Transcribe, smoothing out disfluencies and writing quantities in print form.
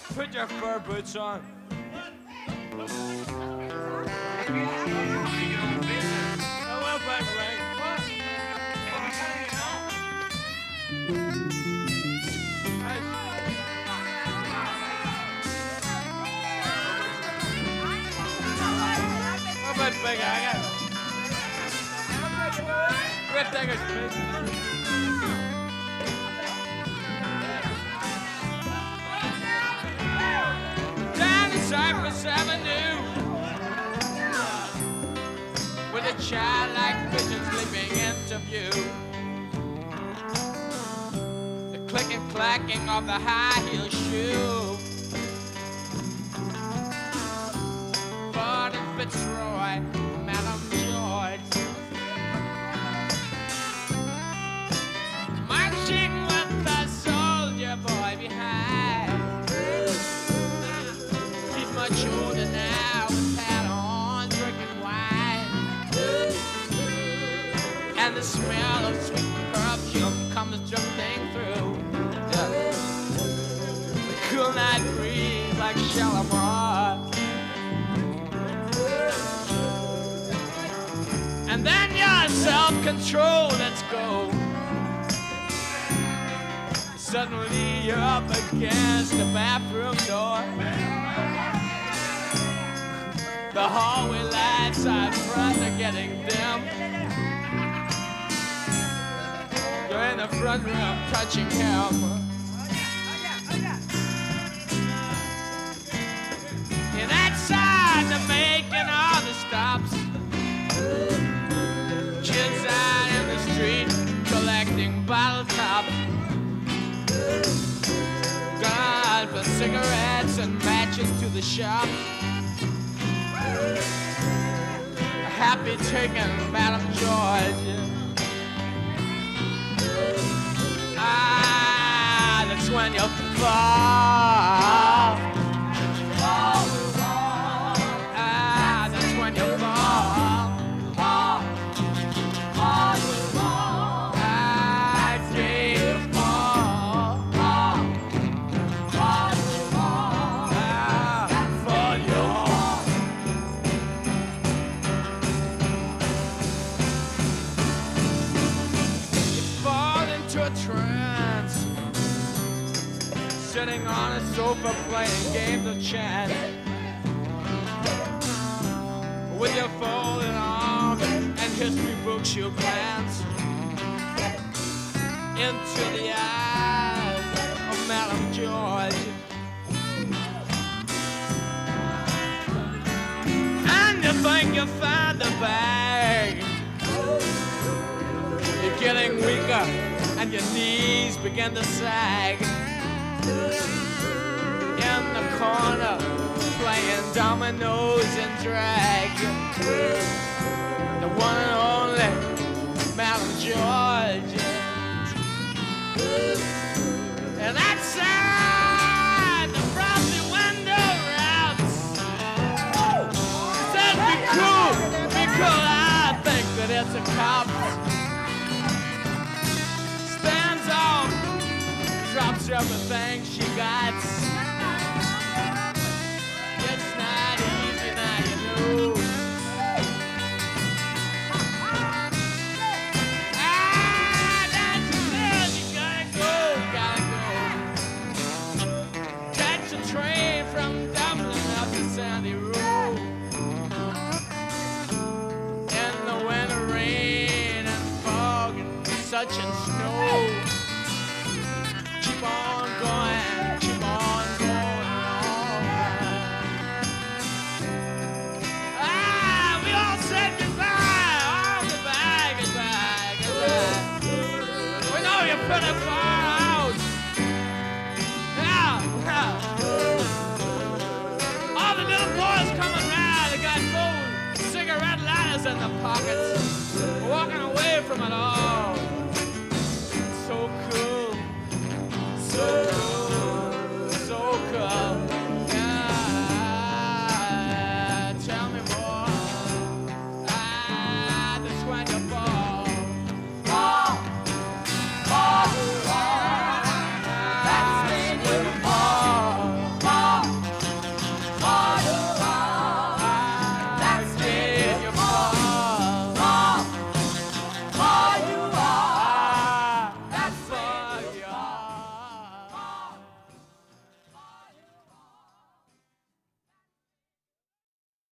Put your fur boots on. Big, I got Red Daggers, down the Cypress Avenue with a child-like pigeon sleeping into view. The click and clacking of the high-heel shoe. Ford and Fitzroy, Madam George, marching with the soldier boy behind. He's much older now, with hat on, drinking wine, and the smell of sweet perfume comes drifting through. The cool night breeze like Shalimar. And then your self-control lets go. Suddenly you're up against the bathroom door. The hallway lights out front are getting dim. You're in the front room touching him. And outside they're making all the stops. Kids out in the street collecting bottle tops. Gone for cigarettes and matches to the shop. Happy taking Madam George. Ah, that's when you fall. Ah, that's when you fall. Sitting on a sofa playing games of chance with your folded arms and history books you glance into the eyes of Madam George. And you think you found the bag. You're getting weaker and your knees begin to sag. In the corner, playing dominoes and drag. The one and only Madam George. And outside the frosty window wraps says, be cool, I think that it's a cop. Stands off, drops everything she got. It's not easy now, you know. That's it, you gotta go. Catch a train from Dublin up to Sandy Road. In the winter rain and fog and such and snow. Keep on going, keep on going on. Ah, we all said goodbye, oh, goodbye, goodbye, goodbye. We know you're pretty far out. Yeah. All the little boys coming round, they got gold cigarette lighters in their pockets, walking away from it all.